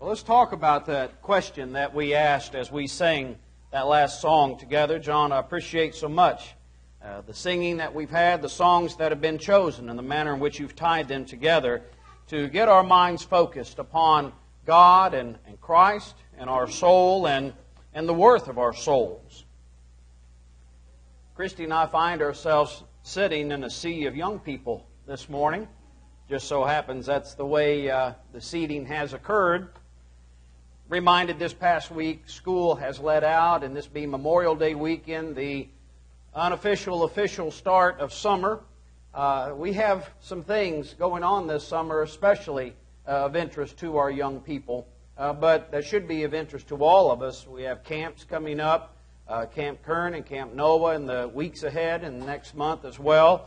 Well, let's talk about that question that we asked as we sang that last song together. John, I appreciate so much the singing that we've had, the songs that have been chosen, and the manner in which you've tied them together to get our minds focused upon God and Christ and our soul and the worth of our souls. Christy and I find ourselves sitting in a sea of young people this morning. Just so happens that's the way the seating has occurred. Reminded this past week, school has let out, and this being Memorial Day weekend, the unofficial, official start of summer. We have some things going on this summer, especially of interest to our young people, but that should be of interest to all of us. We have camps coming up, Camp Kern and Camp Noah in the weeks ahead and next month as well.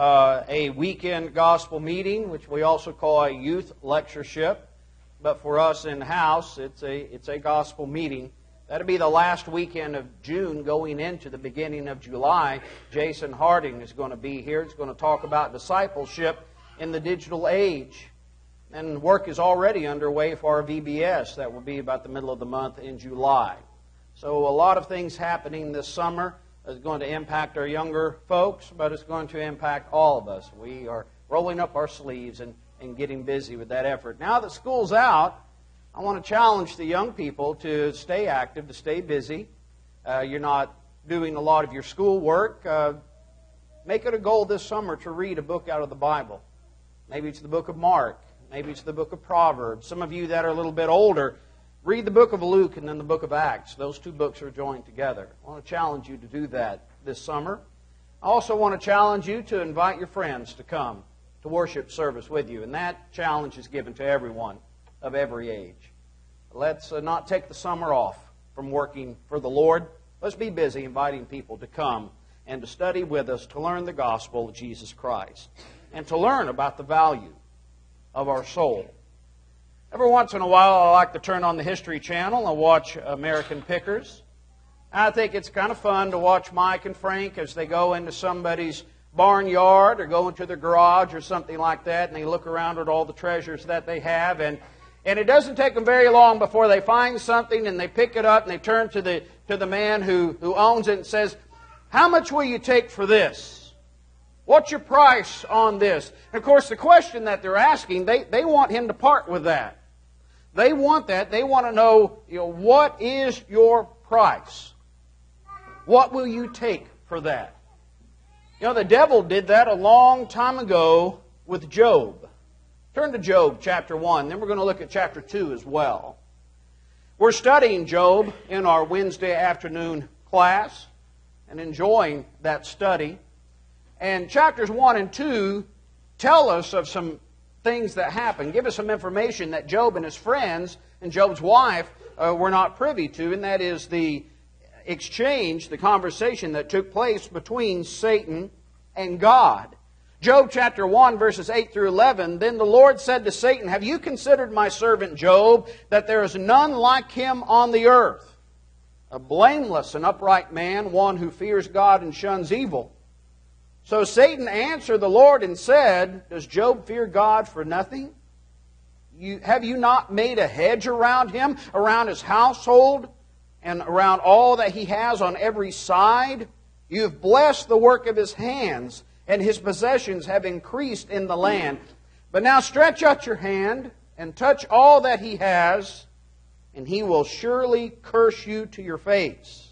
A weekend gospel meeting, which we also call a youth lectureship. But for us in-house, it's a gospel meeting. That'll be the last weekend of June going into the beginning of July. Jason Harding is going to be here. He's going to talk about discipleship in the digital age. And work is already underway for our VBS. That will be about the middle of the month in July. So a lot of things happening this summer is going to impact our younger folks, but it's going to impact all of us. We are rolling up our sleeves and getting busy with that effort. Now that school's out, I want to challenge the young people to stay active, to stay busy. You're not doing a lot of your schoolwork. Make it a goal this summer to read a book out of the Bible. Maybe it's the book of Mark. Maybe it's the book of Proverbs. Some of you that are a little bit older, read the book of Luke and then the book of Acts. Those two books are joined together. I want to challenge you to do that this summer. I also want to challenge you to invite your friends to come to worship service with you. And that challenge is given to everyone of every age. Let's not take the summer off from working for the Lord. Let's be busy inviting people to come and to study with us, to learn the gospel of Jesus Christ, and to learn about the value of our soul. Every once in a while, I like to turn on the History Channel and watch American Pickers. I think it's kind of fun to watch Mike and Frank as they go into somebody's barnyard or go into their garage or something like that, and they look around at all the treasures that they have, and it doesn't take them very long before they find something and they pick it up and they turn to the man who owns it and says, "How much will you take for this? What's your price on this?" And of course, the question that they're asking, they want him to part with that. They want that. They want to know, what is your price? What will you take for that? The devil did that a long time ago with Job. Turn to Job chapter 1. Then we're going to look at chapter 2 as well. We're studying Job in our Wednesday afternoon class and enjoying that study. And chapters 1 and 2 tell us of some things that happened, give us some information that Job and his friends and Job's wife were not privy to, and that is the exchange, the conversation that took place between Satan and God. Job chapter 1, verses 8 through 11, "Then the Lord said to Satan, 'Have you considered my servant Job, that there is none like him on the earth, a blameless and upright man, one who fears God and shuns evil?' So Satan answered the Lord and said, 'Does Job fear God for nothing? Have you not made a hedge around him, around his household, and around all that he has on every side? You have blessed the work of his hands, and his possessions have increased in the land. But now stretch out your hand and touch all that he has, and he will surely curse you to your face.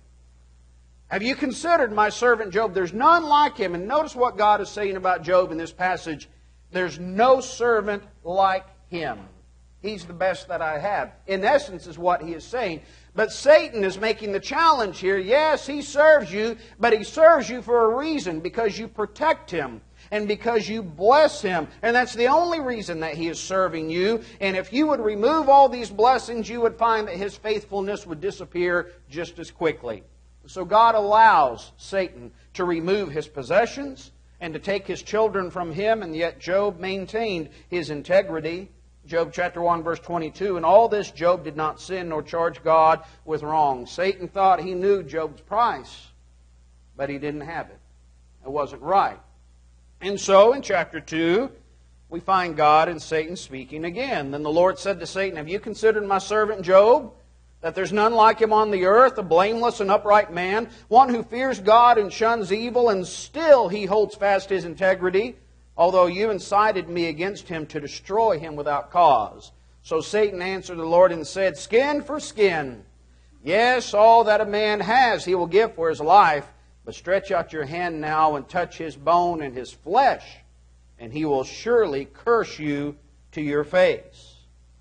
Have you considered my servant Job? There's none like him.'" And notice what God is saying about Job in this passage. There's no servant like him. He's the best that I have. In essence is what he is saying. But Satan is making the challenge here. Yes, he serves you, but he serves you for a reason, because you protect him and because you bless him. And that's the only reason that he is serving you. And if you would remove all these blessings, you would find that his faithfulness would disappear just as quickly. So God allows Satan to remove his possessions and to take his children from him, and yet Job maintained his integrity. Job chapter 1, verse 22, "In all this Job did not sin nor charge God with wrong." Satan thought he knew Job's price, but he didn't have it. It wasn't right. And so in chapter 2, we find God and Satan speaking again. Then the Lord said to Satan, "Have you considered my servant Job? That there's none like him on the earth, a blameless and upright man, one who fears God and shuns evil, and still he holds fast his integrity, although you incited me against him to destroy him without cause." So Satan answered the Lord and said, "Skin for skin. Yes, all that a man has he will give for his life, but stretch out your hand now and touch his bone and his flesh, and he will surely curse you to your face."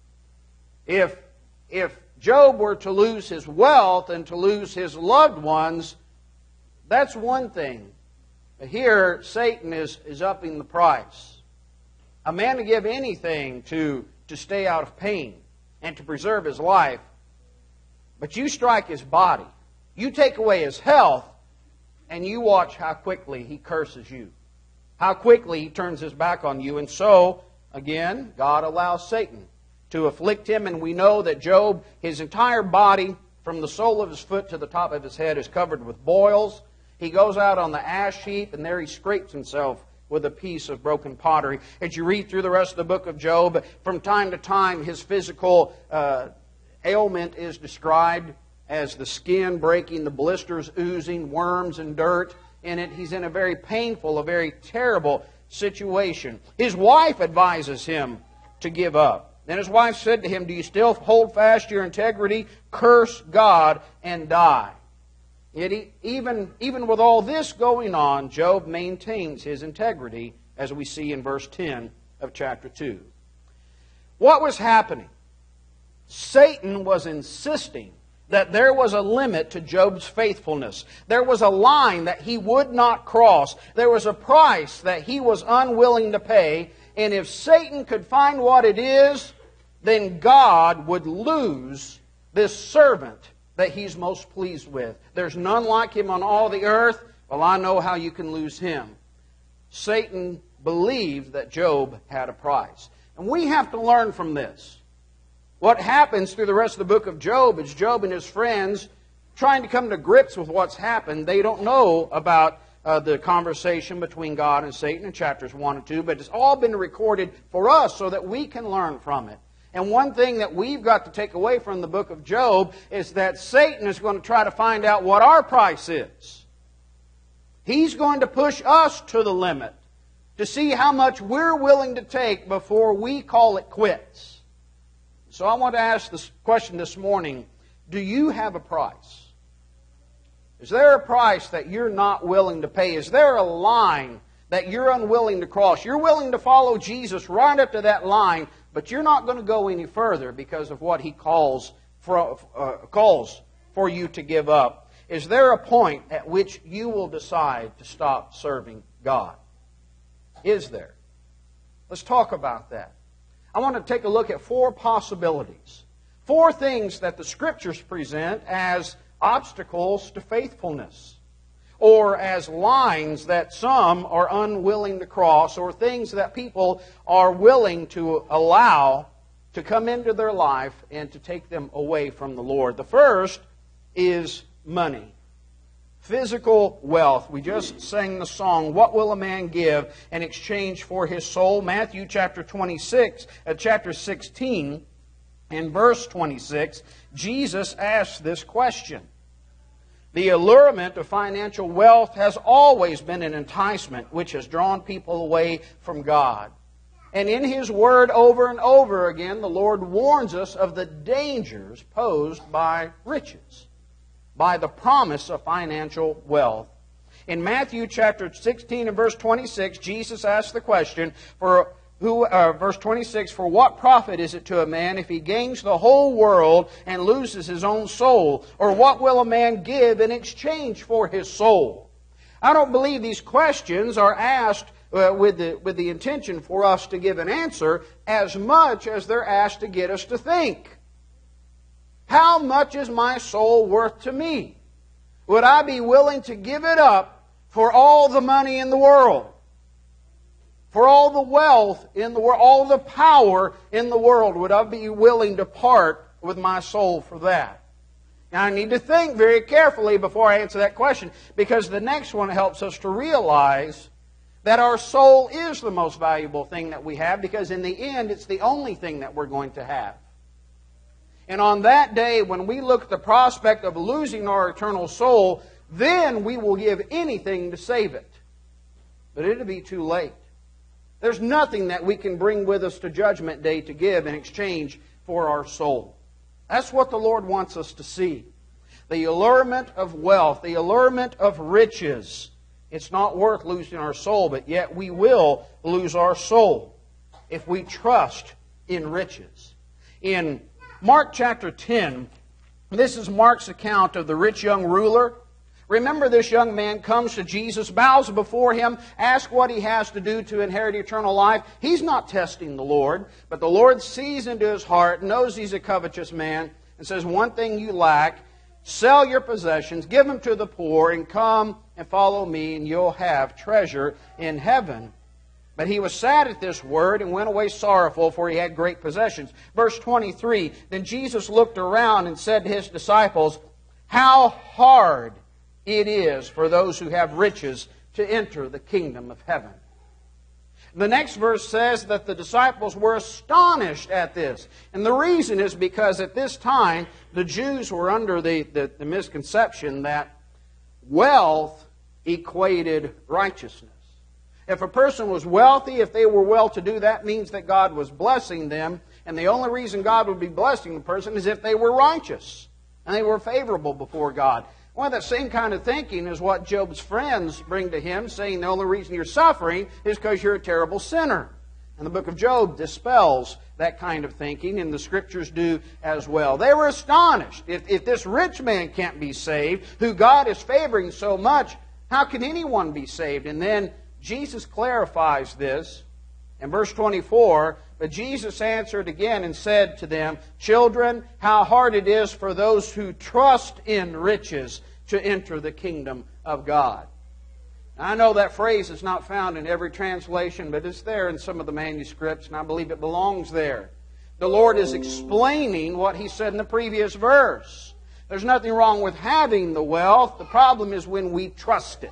If Job were to lose his wealth and to lose his loved ones, that's one thing. Here, Satan is upping the price. A man to give anything to stay out of pain and to preserve his life, but you strike his body, you take away his health, and you watch how quickly he curses you, how quickly he turns his back on you. And so, again, God allows Satan to afflict him, and we know that Job, his entire body, from the sole of his foot to the top of his head, is covered with boils. He goes out on the ash heap, and there he scrapes himself with a piece of broken pottery. As you read through the rest of the book of Job, from time to time his physical ailment is described as the skin breaking, the blisters oozing, worms and dirt in it. He's in a very painful, a very terrible situation. His wife advises him to give up. Then his wife said to him, "Do you still hold fast your integrity? Curse God and die." Yet even with all this going on, Job maintains his integrity, as we see in verse 10 of chapter 2. What was happening? Satan was insisting that there was a limit to Job's faithfulness. There was a line that he would not cross. There was a price that he was unwilling to pay. And if Satan could find what it is, then God would lose this servant that he's most pleased with. There's none like him on all the earth. Well, I know how you can lose him. Satan believed that Job had a price. And we have to learn from this. What happens through the rest of the book of Job is Job and his friends trying to come to grips with what's happened. They don't know about the conversation between God and Satan in chapters 1 and 2, but it's all been recorded for us so that we can learn from it. And one thing that we've got to take away from the book of Job is that Satan is going to try to find out what our price is. He's going to push us to the limit to see how much we're willing to take before we call it quits. So I want to ask this question this morning: do you have a price? Is there a price that you're not willing to pay? Is there a line that you're unwilling to cross? You're willing to follow Jesus right up to that line, but you're not going to go any further because of what He calls for you to give up. Is there a point at which you will decide to stop serving God? Is there? Let's talk about that. I want to take a look at 4 possibilities. 4 things that the Scriptures present as obstacles to faithfulness, or as lines that some are unwilling to cross, or things that people are willing to allow to come into their life and to take them away from the Lord. The first is money. Physical wealth. We just sang the song, "What will a man give in exchange for his soul?" Matthew chapter 16 and verse 26, Jesus asks this question. The allurement of financial wealth has always been an enticement which has drawn people away from God. And in His Word over and over again, the Lord warns us of the dangers posed by riches, by the promise of financial wealth. In Matthew chapter 16 and verse 26, Jesus asks the question, verse 26, "For what profit is it to a man if he gains the whole world and loses his own soul? Or what will a man give in exchange for his soul?" I don't believe these questions are asked with the intention for us to give an answer as much as they're asked to get us to think. How much is my soul worth to me? Would I be willing to give it up for all the money in the world? For all the wealth in the world, all the power in the world, would I be willing to part with my soul for that? Now I need to think very carefully before I answer that question, because the next one helps us to realize that our soul is the most valuable thing that we have, because in the end, it's the only thing that we're going to have. And on that day, when we look at the prospect of losing our eternal soul, then we will give anything to save it. But it'll be too late. There's nothing that we can bring with us to Judgment Day to give in exchange for our soul. That's what the Lord wants us to see. The allurement of wealth, the allurement of riches. It's not worth losing our soul, but yet we will lose our soul if we trust in riches. In Mark chapter 10, this is Mark's account of the rich young ruler. Remember, this young man comes to Jesus, bows before Him, asks what he has to do to inherit eternal life. He's not testing the Lord, but the Lord sees into his heart, knows he's a covetous man, and says, one thing you lack, sell your possessions, give them to the poor, and come and follow me, and you'll have treasure in heaven. But he was sad at this word and went away sorrowful, for he had great possessions. Verse 23, then Jesus looked around and said to His disciples, how hard it is for those who have riches to enter the kingdom of heaven. The next verse says that the disciples were astonished at this. And the reason is because at this time, the Jews were under the misconception that wealth equated righteousness. If a person was wealthy, if they were well-to-do, that means that God was blessing them. And the only reason God would be blessing the person is if they were righteous and they were favorable before God. Well, that same kind of thinking is what Job's friends bring to him, saying the only reason you're suffering is because you're a terrible sinner. And the book of Job dispels that kind of thinking, and the Scriptures do as well. They were astonished. If this rich man can't be saved, who God is favoring so much, how can anyone be saved? And then Jesus clarifies this in verse 24, but Jesus answered again and said to them, children, how hard it is for those who trust in riches to enter the kingdom of God. Now, I know that phrase is not found in every translation, but it's there in some of the manuscripts, and I believe it belongs there. The Lord is explaining what He said in the previous verse. There's nothing wrong with having the wealth. The problem is when we trust it.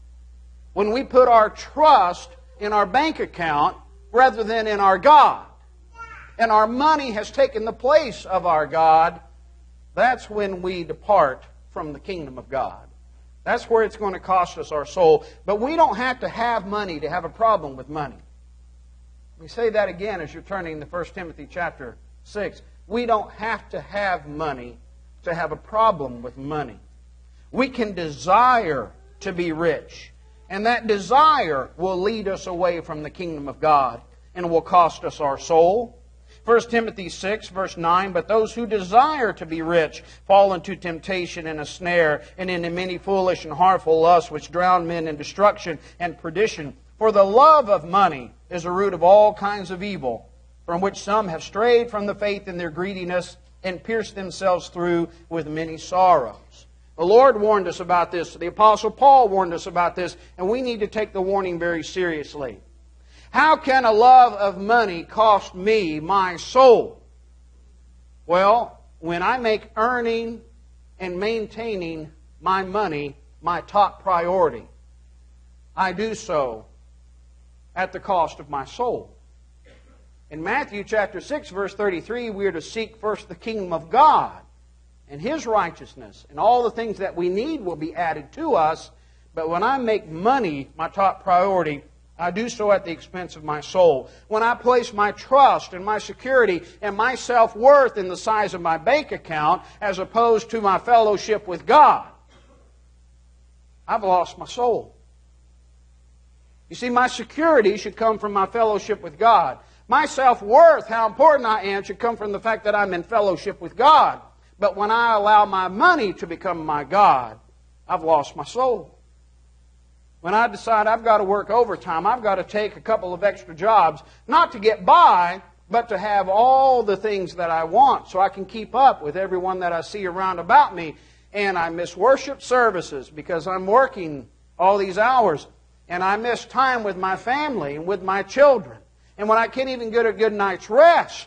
When we put our trust in our bank account rather than in our God, and our money has taken the place of our God, that's when we depart from the kingdom of God. That's where it's going to cost us our soul. But we don't have to have money to have a problem with money. Let me say that again as you're turning to 1 Timothy chapter 6. We don't have to have money to have a problem with money. We can desire to be rich. And that desire will lead us away from the kingdom of God and will cost us our soul. 1 Timothy 6, verse 9, but those who desire to be rich fall into temptation and a snare, and into many foolish and harmful lusts, which drown men in destruction and perdition. For the love of money is a root of all kinds of evil, from which some have strayed from the faith in their greediness and pierced themselves through with many sorrows. The Lord warned us about this. The Apostle Paul warned us about this, and we need to take the warning very seriously. How can a love of money cost me my soul? Well, when I make earning and maintaining my money my top priority, I do so at the cost of my soul. In Matthew chapter 6, verse 33, we are to seek first the kingdom of God and His righteousness, and all the things that we need will be added to us. But when I make money my top priority, I do so at the expense of my soul. When I place my trust and my security and my self-worth in the size of my bank account as opposed to my fellowship with God, I've lost my soul. You see, my security should come from my fellowship with God. My self-worth, how important I am, should come from the fact that I'm in fellowship with God. But when I allow my money to become my God, I've lost my soul. When I decide I've got to work overtime, I've got to take a couple of extra jobs, not to get by, but to have all the things that I want so I can keep up with everyone that I see around about me. And I miss worship services because I'm working all these hours. And I miss time with my family and with my children. And when I can't even get a good night's rest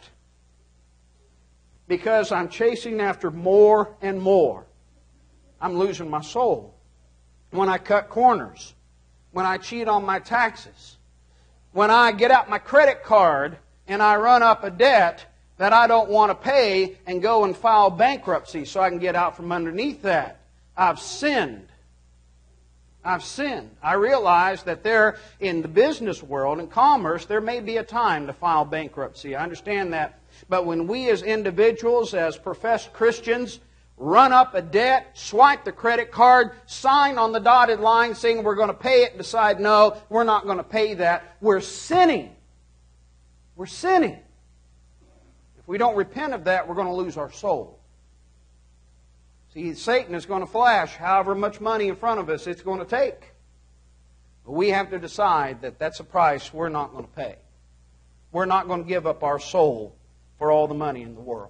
because I'm chasing after more and more, I'm losing my soul. When I cut corners, when I cheat on my taxes, when I get out my credit card and I run up a debt that I don't want to pay and go and file bankruptcy so I can get out from underneath that. I've sinned. I've sinned. I realize that there, in the business world and commerce, there may be a time to file bankruptcy. I understand that. But when we as individuals, as professed Christians, run up a debt, swipe the credit card, sign on the dotted line saying we're going to pay it, and decide, no, we're not going to pay that, we're sinning. We're sinning. If we don't repent of that, we're going to lose our soul. See, Satan is going to flash however much money in front of us it's going to take. But we have to decide that that's a price we're not going to pay. We're not going to give up our soul for all the money in the world.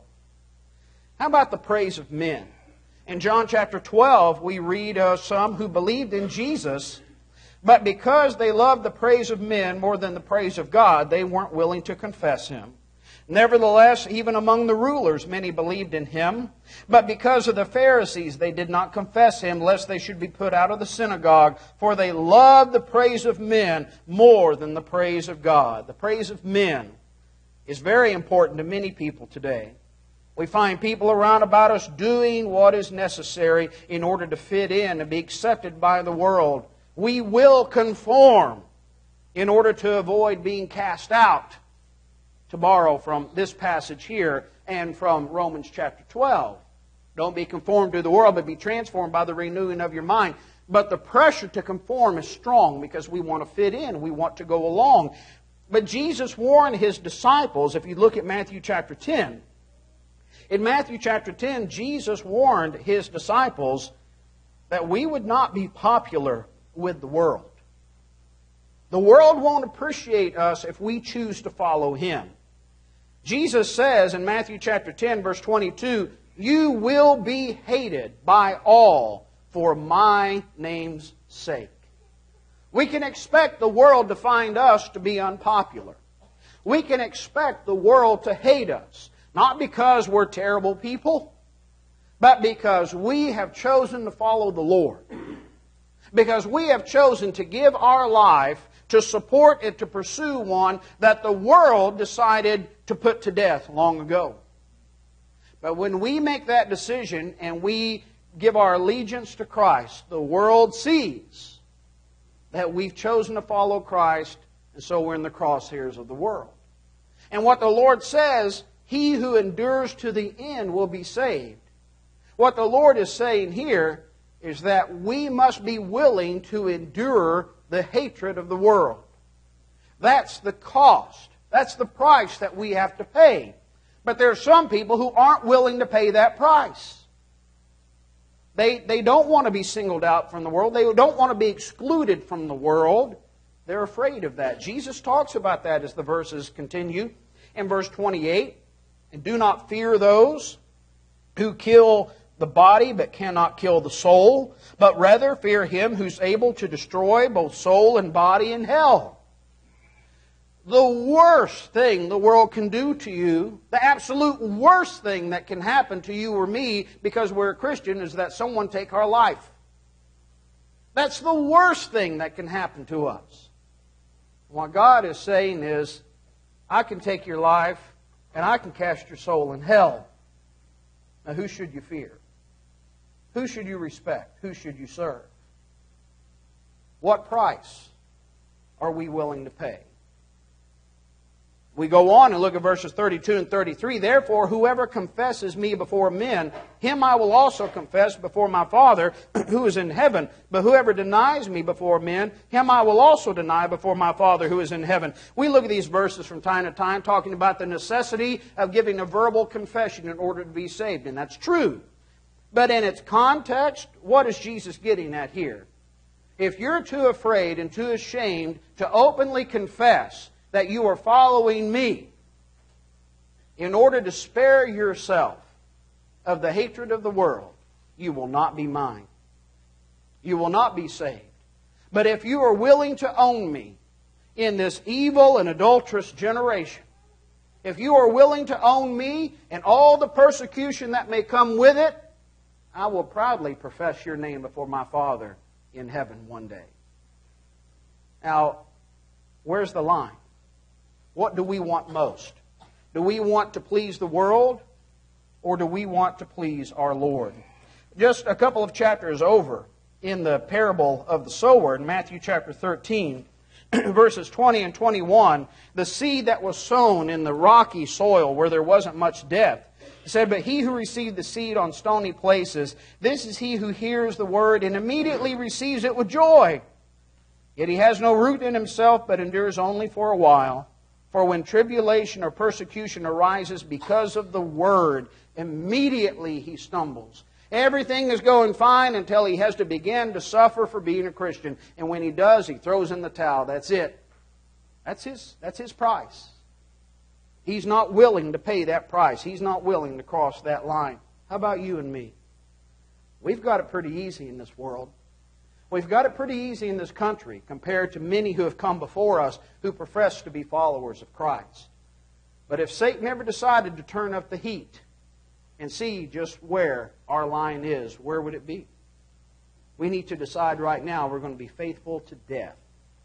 How about the praise of men? In John chapter 12, we read some who believed in Jesus, but because they loved the praise of men more than the praise of God, they weren't willing to confess Him. Nevertheless, even among the rulers, many believed in Him. But because of the Pharisees, they did not confess Him, lest they should be put out of the synagogue. For they loved the praise of men more than the praise of God. The praise of men is very important to many people today. We find people around about us doing what is necessary in order to fit in and be accepted by the world. We will conform in order to avoid being cast out. To borrow from this passage here and from Romans chapter 12. Don't be conformed to the world, but be transformed by the renewing of your mind. But the pressure to conform is strong because we want to fit in. We want to go along. But Jesus warned His disciples, if you look at Matthew chapter 10. In Matthew chapter 10, Jesus warned His disciples that we would not be popular with the world. The world won't appreciate us if we choose to follow Him. Jesus says in Matthew chapter 10, verse 22, "You will be hated by all for my name's sake." We can expect the world to find us to be unpopular. We can expect the world to hate us, not because we're terrible people, but because we have chosen to follow the Lord. Because we have chosen to give our life to support and to pursue one that the world decided to put to death long ago. But when we make that decision and we give our allegiance to Christ, the world sees that we've chosen to follow Christ, and so we're in the crosshairs of the world. And what the Lord says, he who endures to the end will be saved. What the Lord is saying here is that we must be willing to endure the hatred of the world. That's the cost. That's the price that we have to pay. But there are some people who aren't willing to pay that price. They don't want to be singled out from the world. They don't want to be excluded from the world. They're afraid of that. Jesus talks about that as the verses continue. In verse 28, "And do not fear those who kill the body but cannot kill the soul, but rather fear Him who's able to destroy both soul and body in hell." The worst thing the world can do to you, the absolute worst thing that can happen to you or me because we're a Christian, is that someone take our life. That's the worst thing that can happen to us. What God is saying is, I can take your life and I can cast your soul in hell. Now who should you fear? Who should you respect? Who should you serve? What price are we willing to pay? We go on and look at verses 32 and 33. "Therefore, whoever confesses me before men, him I will also confess before my Father who is in heaven. But whoever denies me before men, him I will also deny before my Father who is in heaven." We look at these verses from time to time talking about the necessity of giving a verbal confession in order to be saved. And that's true. But in its context, what is Jesus getting at here? If you're too afraid and too ashamed to openly confess that you are following me in order to spare yourself of the hatred of the world, you will not be mine. You will not be saved. But if you are willing to own me in this evil and adulterous generation, if you are willing to own me and all the persecution that may come with it, I will proudly profess your name before my Father in heaven one day. Now, where's the line? What do we want most? Do we want to please the world, or do we want to please our Lord? Just a couple of chapters over in the parable of the sower, in Matthew chapter 13, verses 20 and 21, the seed that was sown in the rocky soil where there wasn't much depth, it said, "But he who received the seed on stony places, this is he who hears the word and immediately receives it with joy. Yet he has no root in himself, but endures only for a while. For when tribulation or persecution arises because of the word, immediately he stumbles." Everything is going fine until he has to begin to suffer for being a Christian. And when he does, he throws in the towel. That's it. That's his price. He's not willing to pay that price. He's not willing to cross that line. How about you and me? We've got it pretty easy in this world. We've got it pretty easy in this country compared to many who have come before us who profess to be followers of Christ. But if Satan ever decided to turn up the heat and see just where our line is, where would it be? We need to decide right now we're going to be faithful to death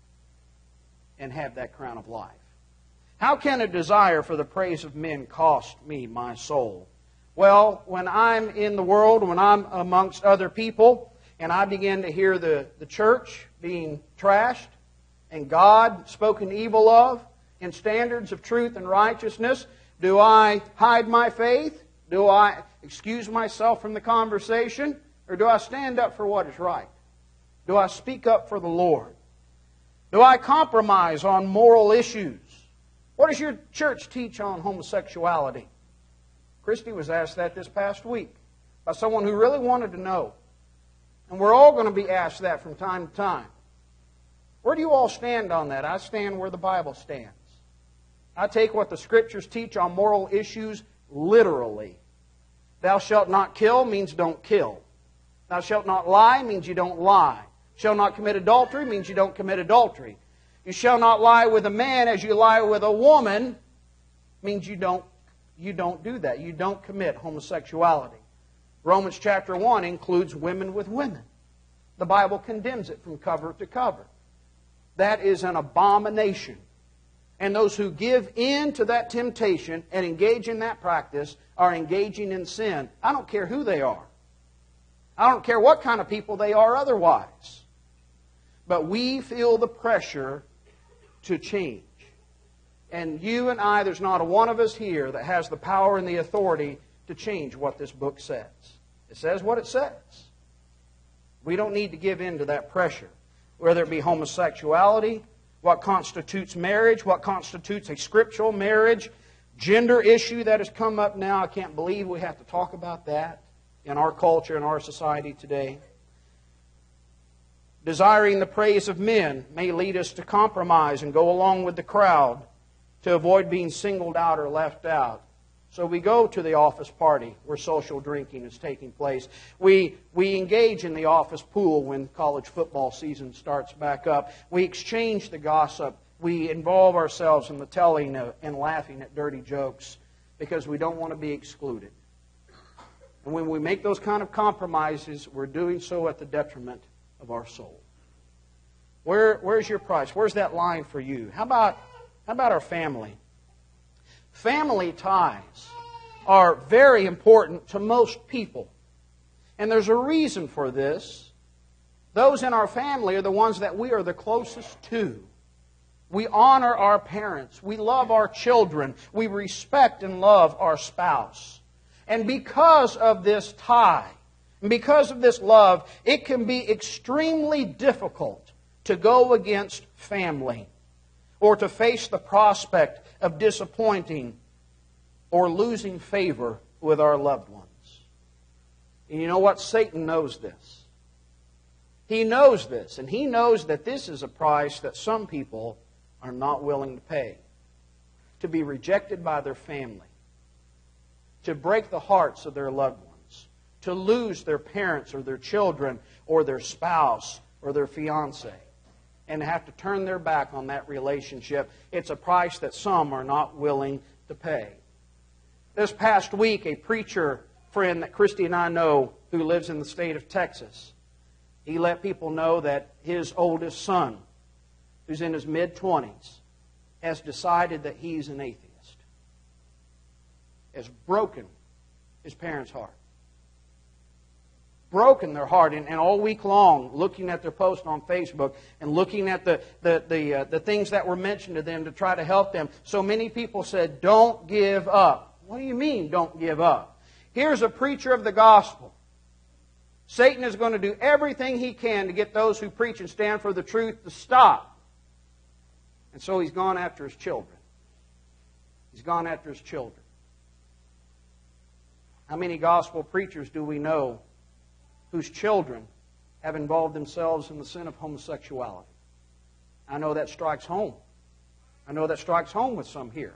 and have that crown of life. How can a desire for the praise of men cost me my soul? Well, when I'm in the world, when I'm amongst other people, and I begin to hear the church being trashed, and God spoken evil of, in standards of truth and righteousness, do I hide my faith? Do I excuse myself from the conversation? Or do I stand up for what is right? Do I speak up for the Lord? Do I compromise on moral issues? What does your church teach on homosexuality? Christy was asked that this past week by someone who really wanted to know. And we're all going to be asked that from time to time. Where do you all stand on that? I stand where the Bible stands. I take what the Scriptures teach on moral issues literally. Thou shalt not kill means don't kill. Thou shalt not lie means you don't lie. Shall not commit adultery means you don't commit adultery. You shall not lie with a man as you lie with a woman means you don't do that. You don't commit homosexuality. Romans chapter 1 includes women with women. The Bible condemns it from cover to cover. That is an abomination. And those who give in to that temptation and engage in that practice are engaging in sin. I don't care who they are. I don't care what kind of people they are otherwise. But we feel the pressure to change. And you and I, there's not a one of us here that has the power and the authority to change what this book says. It says what it says. We don't need to give in to that pressure. Whether it be homosexuality, what constitutes marriage, what constitutes a scriptural marriage, gender issue that has come up now. I can't believe we have to talk about that in our culture, in our society today. Desiring the praise of men may lead us to compromise and go along with the crowd to avoid being singled out or left out. So we go to the office party where social drinking is taking place. We engage in the office pool when college football season starts back up. We exchange the gossip. We involve ourselves in the telling and laughing at dirty jokes because we don't want to be excluded. And when we make those kind of compromises, we're doing so at the detriment of our soul. Where's your price? Where's that line for you? How about our family? Family ties are very important to most people. And there's a reason for this. Those in our family are the ones that we are the closest to. We honor our parents. We love our children. We respect and love our spouse. And because of this tie, and because of this love, it can be extremely difficult to go against family or to face the prospect of disappointing or losing favor with our loved ones. And you know what? Satan knows this. He knows this, and he knows that this is a price that some people are not willing to pay. To be rejected by their family. To break the hearts of their loved ones. To lose their parents or their children or their spouse or their fiancé. And have to turn their back on that relationship. It's a price that some are not willing to pay. This past week, a preacher friend that Christy and I know who lives in the state of Texas, he let people know that his oldest son, who's in his mid-20s has decided that he's an atheist. Has broken his parents' heart. Broken their heart, and all week long, looking at their post on Facebook and looking at the things that were mentioned to them to try to help them. So many people said, "Don't give up." What do you mean, don't give up? Here's a preacher of the gospel. Satan is going to do everything he can to get those who preach and stand for the truth to stop. And so he's gone after his children. He's gone after his children. How many gospel preachers do we know whose children have involved themselves in the sin of homosexuality? I know that strikes home. I know that strikes home with some here.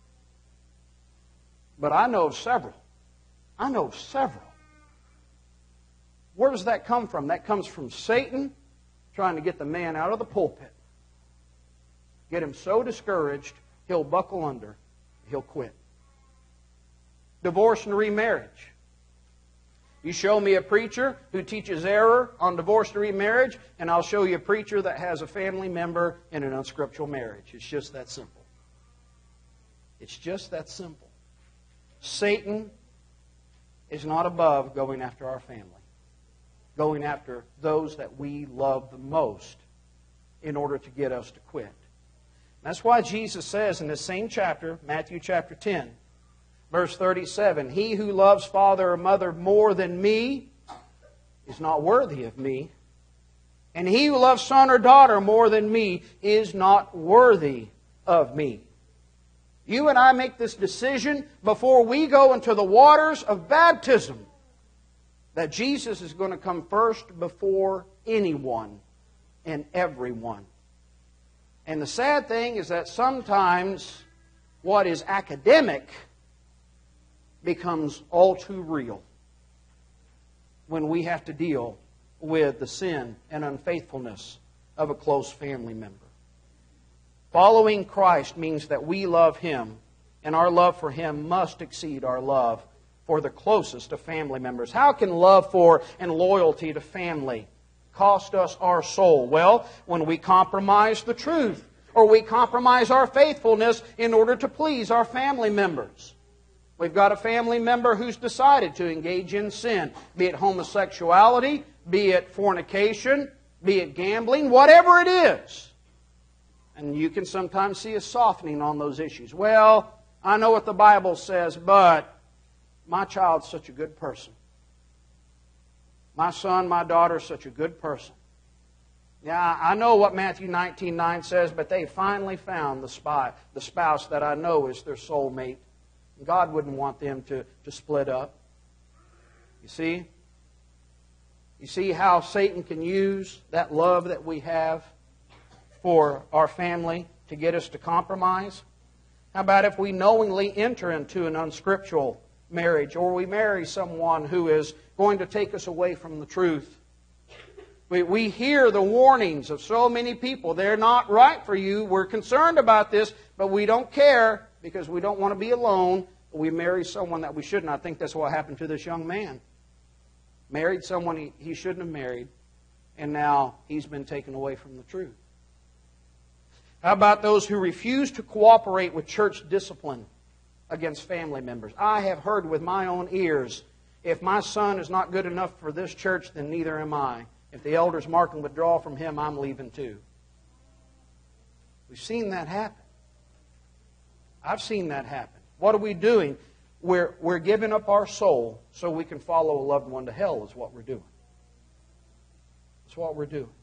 But I know of several. I know of several. Where does that come from? That comes from Satan trying to get the man out of the pulpit. Get him so discouraged, he'll buckle under. He'll quit. Divorce and remarriage. You show me a preacher who teaches error on divorce and remarriage, and I'll show you a preacher that has a family member in an unscriptural marriage. It's just that simple. It's just that simple. Satan is not above going after our family, going after those that we love the most in order to get us to quit. That's why Jesus says in the same chapter, Matthew chapter 10, verse 37, "He who loves father or mother more than me is not worthy of me. And he who loves son or daughter more than me is not worthy of me." You and I make this decision before we go into the waters of baptism that Jesus is going to come first before anyone and everyone. And the sad thing is that sometimes what is academic becomes all too real when we have to deal with the sin and unfaithfulness of a close family member. Following Christ means that we love Him, and our love for Him must exceed our love for the closest of family members. How can love for and loyalty to family cost us our soul? Well, when we compromise the truth, or we compromise our faithfulness in order to please our family members. We've got a family member who's decided to engage in sin, be it homosexuality, be it fornication, be it gambling, whatever it is. And you can sometimes see a softening on those issues. Well, I know what the Bible says, but my child's such a good person. My son, my daughter is such a good person. Yeah, I know what Matthew 19:9 says, but they finally found the spouse that I know is their soulmate. God wouldn't want them to split up. You see? You see how Satan can use that love that we have for our family to get us to compromise? How about if we knowingly enter into an unscriptural marriage, or we marry someone who is going to take us away from the truth? We hear the warnings of so many people. They're not right for you. We're concerned about this, but we don't care because we don't want to be alone. We marry someone that we shouldn't. I think that's what happened to this young man. Married someone he shouldn't have married, and now he's been taken away from the truth. How about those who refuse to cooperate with church discipline against family members? I have heard with my own ears, if my son is not good enough for this church, then neither am I. If the elders mark and withdraw from him, I'm leaving too. We've seen that happen. I've seen that happen. What are we doing? We're giving up our soul so we can follow a loved one to hell is what we're doing. That's what we're doing.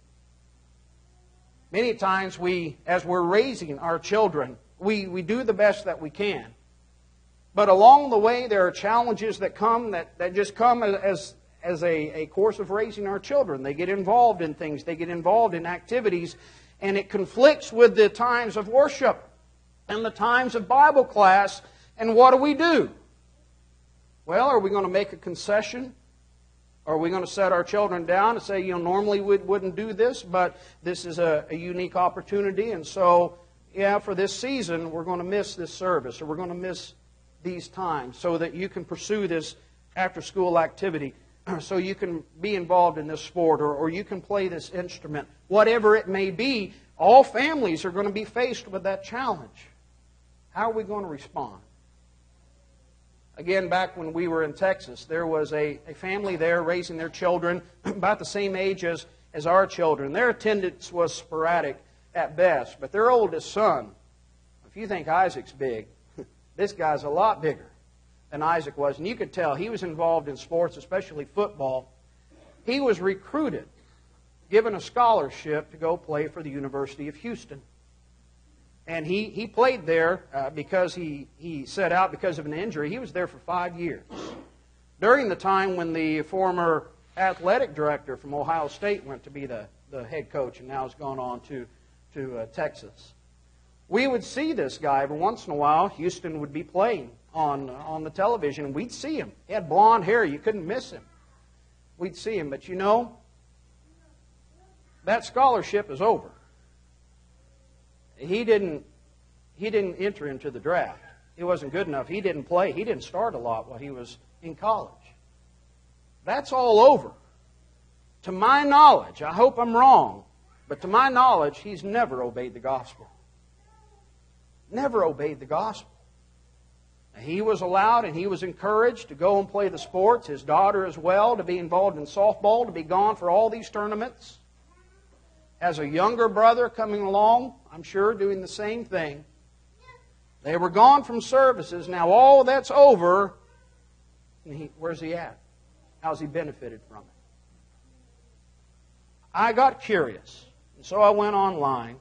Many times as we're raising our children, we do the best that we can. But along the way, there are challenges that come that just come as a course of raising our children. They get involved in things. They get involved in activities. And it conflicts with the times of worship and the times of Bible class. And what do? Well, are we going to make a concession? Are we going to set our children down and say, normally we wouldn't do this, but this is a unique opportunity. And so, for this season, we're going to miss this service, or we're going to miss these times so that you can pursue this after-school activity, so you can be involved in this sport, or you can play this instrument. Whatever it may be, All families are going to be faced with that challenge. How are we going to respond? Again, back when we were in Texas, there was a family there raising their children about the same age as our children. Their attendance was sporadic at best, but their oldest son, if you think Isaac's big, this guy's a lot bigger than Isaac was. And you could tell he was involved in sports, especially football. He was recruited, given a scholarship to go play for the University of Houston. And he played there because he set out because of an injury. He was there for 5 years. During the time when the former athletic director from Ohio State went to be the head coach and now has gone on to Texas. We would see this guy every once in a while. Houston would be playing on the television, and we'd see him. He had blonde hair. You couldn't miss him. We'd see him. But you know, that scholarship is over. He didn't enter into the draft. He wasn't good enough. He didn't play. He didn't start a lot while he was in college. That's all over. To my knowledge, I hope I'm wrong, but to my knowledge, he's never obeyed the gospel. Never obeyed the gospel. He was allowed and he was encouraged to go and play the sports. His daughter as well, to be involved in softball, to be gone for all these tournaments. As a younger brother coming along, I'm sure, doing the same thing. They were gone from services. Now all that's over. And where's he at? How's he benefited from it? I got curious. And so I went online.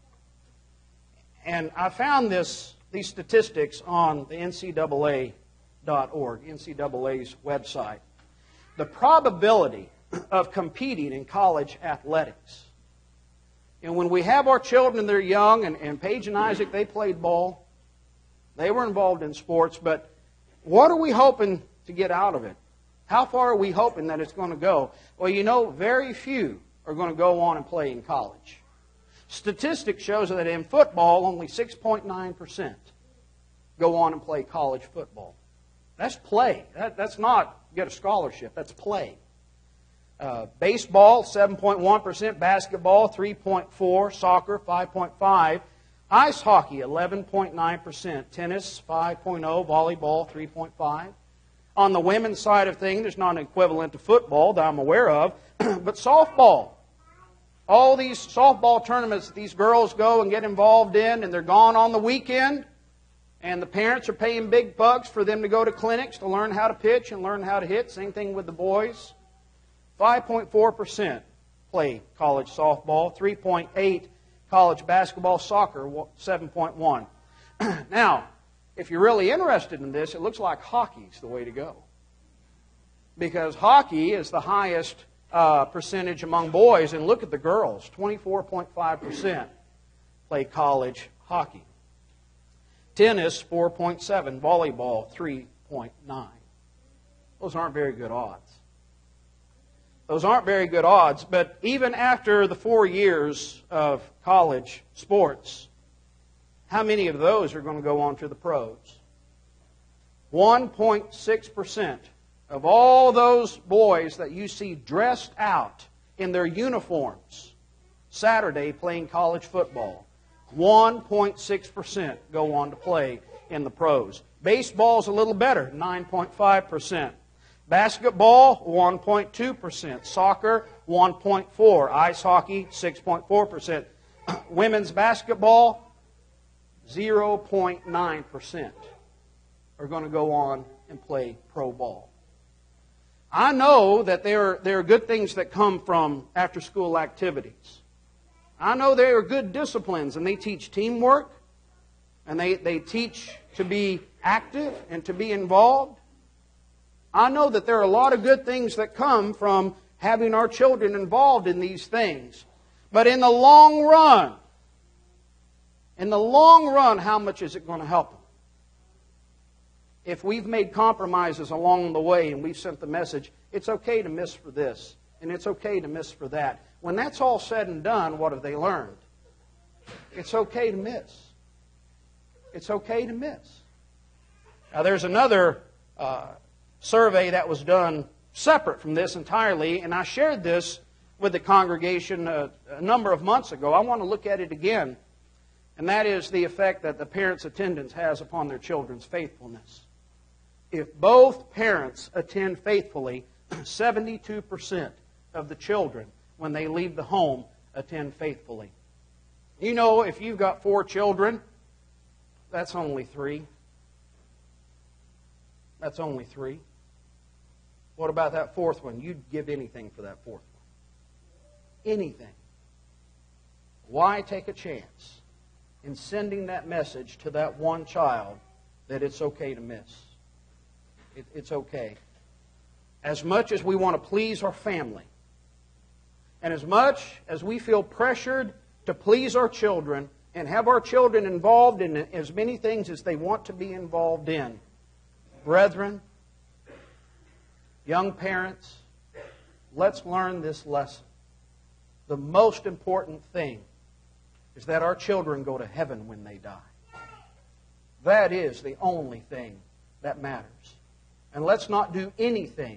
And I found these statistics on the NCAA.org, NCAA's website. The probability of competing in college athletics. And when we have our children, they're young, and Paige and Isaac, they played ball. They were involved in sports, but what are we hoping to get out of it? How far are we hoping that it's going to go? Well, you know, very few are going to go on and play in college. Statistics shows that in football, only 6.9% go on and play college football. That's play. That's not get a scholarship. That's play. Baseball, 7.1%. Basketball, 3.4%. Soccer, 5.5%. Ice hockey, 11.9%. Tennis, 5.0%. Volleyball, 3.5%. On the women's side of things, there's not an equivalent to football that I'm aware of, but softball. All these softball tournaments that these girls go and get involved in, and they're gone on the weekend, and the parents are paying big bucks for them to go to clinics to learn how to pitch and learn how to hit. Same thing with the boys. 5.4% play college softball, 3.8% college basketball, soccer, 7.1%. Now, if you're really interested in this, it looks like hockey's the way to go. Because hockey is the highest percentage among boys, and look at the girls, 24.5% play college hockey. Tennis, 4.7%. Volleyball, 3.9%. Those aren't very good odds. Those aren't very good odds, but even after the 4 years of college sports, how many of those are going to go on to the pros? 1.6% of all those boys that you see dressed out in their uniforms Saturday playing college football, 1.6% go on to play in the pros. Baseball's a little better, 9.5%. Basketball, 1.2%. Soccer, 1.4%. Ice hockey, 6.4%. Women's basketball, 0.9% are going to go on and play pro ball. I know that there are good things that come from after-school activities. I know there are good disciplines, and they teach teamwork, and they teach to be active and to be involved. I know that there are a lot of good things that come from having our children involved in these things. But in the long run, how much is it going to help them? If we've made compromises along the way and we've sent the message, it's okay to miss for this, and it's okay to miss for that. When that's all said and done, what have they learned? It's okay to miss. It's okay to miss. Now there's another survey that was done separate from this entirely, and I shared this with the congregation a number of months ago. I want to look at it again. And that is the effect that the parents' attendance has upon their children's faithfulness. If both parents attend faithfully, 72% of the children, when they leave the home, attend faithfully. You know, if you've got 4 children, that's only 3. That's only 3. What about that 4th one? You'd give anything for that 4th one. Anything. Why take a chance in sending that message to that one child that it's okay to miss? It's okay. As much as we want to please our family, and as much as we feel pressured to please our children and have our children involved in as many things as they want to be involved in, brethren, young parents, let's learn this lesson. The most important thing is that our children go to heaven when they die. That is the only thing that matters. And let's not do anything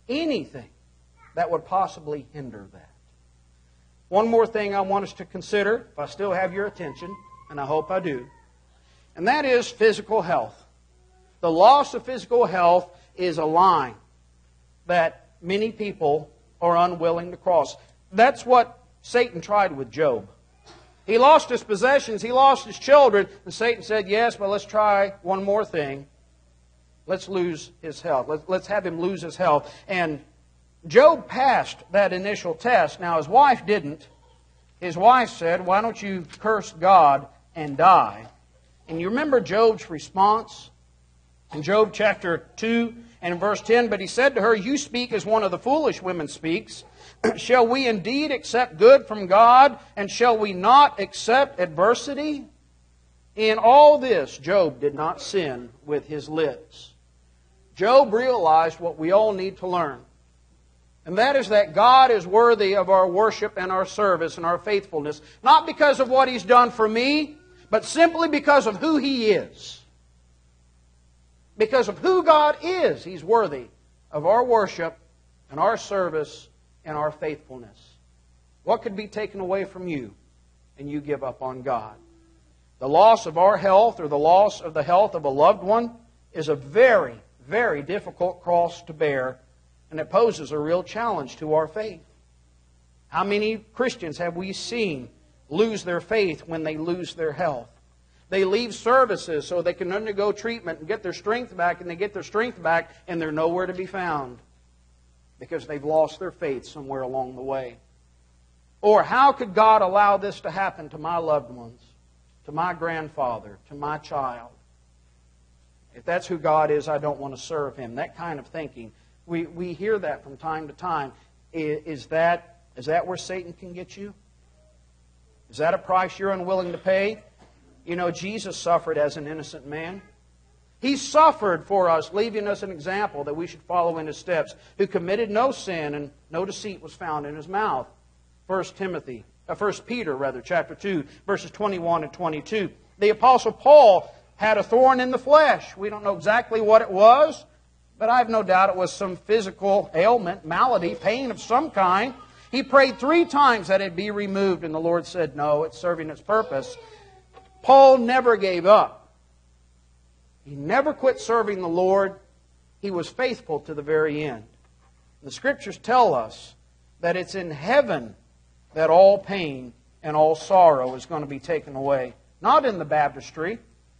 that would possibly hinder that. One more thing I want us to consider, if I still have your attention, and I hope I do, and that is physical health. The loss of physical health is a line that many people are unwilling to cross. That's what Satan tried with Job. He lost his possessions, he lost his children, and Satan said, yes, but let's try one more thing. Let's lose his health. Let's have him lose his health. And Job passed that initial test. Now, his wife didn't. His wife said, why don't you curse God and die? And you remember Job's response? In Job chapter 2 and verse 10, but he said to her, you speak as one of the foolish women speaks. Shall we indeed accept good from God, and shall we not accept adversity? In all this, Job did not sin with his lips. Job realized what we all need to learn. And that is that God is worthy of our worship and our service and our faithfulness, not because of what He's done for me, but simply because of who He is. Because of who God is, He's worthy of our worship and our service and our faithfulness. What could be taken away from you and you give up on God? The loss of our health or the loss of the health of a loved one is a very, very difficult cross to bear, and it poses a real challenge to our faith. How many Christians have we seen lose their faith when they lose their health? They leave services so they can undergo treatment and get their strength back, and they get their strength back and they're nowhere to be found because they've lost their faith somewhere along the way. Or how could God allow this to happen to my loved ones, to my grandfather, to my child? If that's who God is, I don't want to serve Him. That kind of thinking. We hear that from time to time. Is that where Satan can get you? Is that a price you're unwilling to pay? You know, Jesus suffered as an innocent man. He suffered for us, leaving us an example that we should follow in His steps, who committed no sin and no deceit was found in His mouth. 1 Peter, chapter 2, verses 21 and 22. The Apostle Paul had a thorn in the flesh. We don't know exactly what it was, but I have no doubt it was some physical ailment, malady, pain of some kind. He prayed 3 times that it be removed, and the Lord said, no, it's serving its purpose. Paul never gave up. He never quit serving the Lord. He was faithful to the very end. The Scriptures tell us that it's in heaven that all pain and all sorrow is going to be taken away. Not in the baptistry.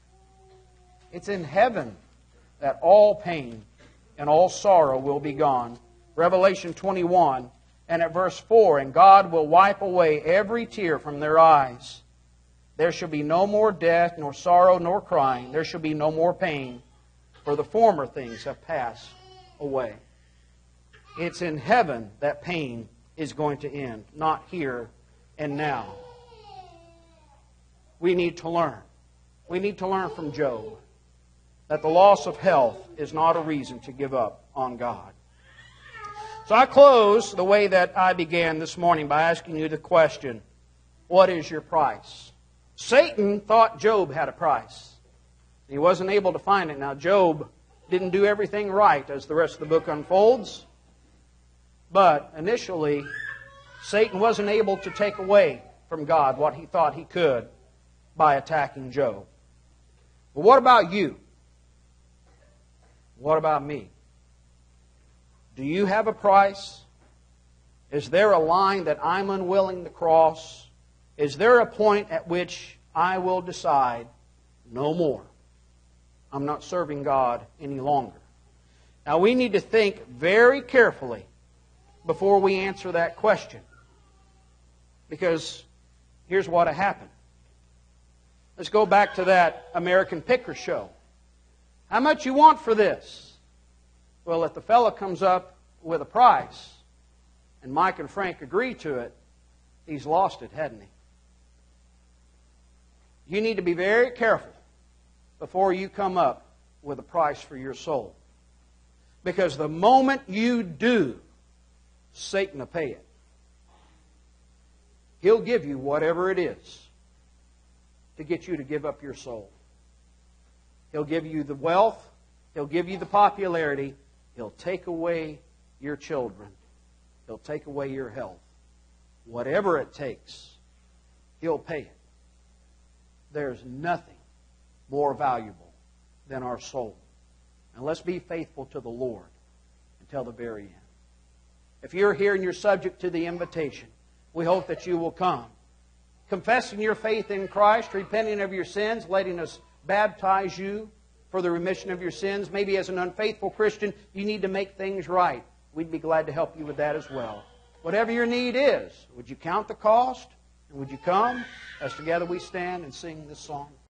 It's in heaven that all pain and all sorrow will be gone. Revelation 21 and at verse 4, and God will wipe away every tear from their eyes. There shall be no more death, nor sorrow, nor crying. There shall be no more pain, for the former things have passed away. It's in heaven that pain is going to end, not here and now. We need to learn. We need to learn from Job that the loss of health is not a reason to give up on God. So I close the way that I began this morning by asking you the question, what is your price? Satan thought Job had a price. He wasn't able to find it. Now, Job didn't do everything right as the rest of the book unfolds. But initially, Satan wasn't able to take away from God what he thought he could by attacking Job. But what about you? What about me? Do you have a price? Is there a line that I'm unwilling to cross? Is there a point at which I will decide, no more? I'm not serving God any longer. Now we need to think very carefully before we answer that question. Because here's what happened. Let's go back to that American Picker show. How much you want for this? Well, if the fellow comes up with a price, and Mike and Frank agree to it, he's lost it, hadn't he? You need to be very careful before you come up with a price for your soul. Because the moment you do, Satan will pay it. He'll give you whatever it is to get you to give up your soul. He'll give you the wealth. He'll give you the popularity. He'll take away your children. He'll take away your health. Whatever it takes, He'll pay it. There's nothing more valuable than our soul. And let's be faithful to the Lord until the very end. If you're here and you're subject to the invitation, we hope that you will come. Confessing your faith in Christ, repenting of your sins, letting us baptize you for the remission of your sins. Maybe as an unfaithful Christian, you need to make things right. We'd be glad to help you with that as well. Whatever your need is, would you count the cost? And would you come as together we stand and sing this song?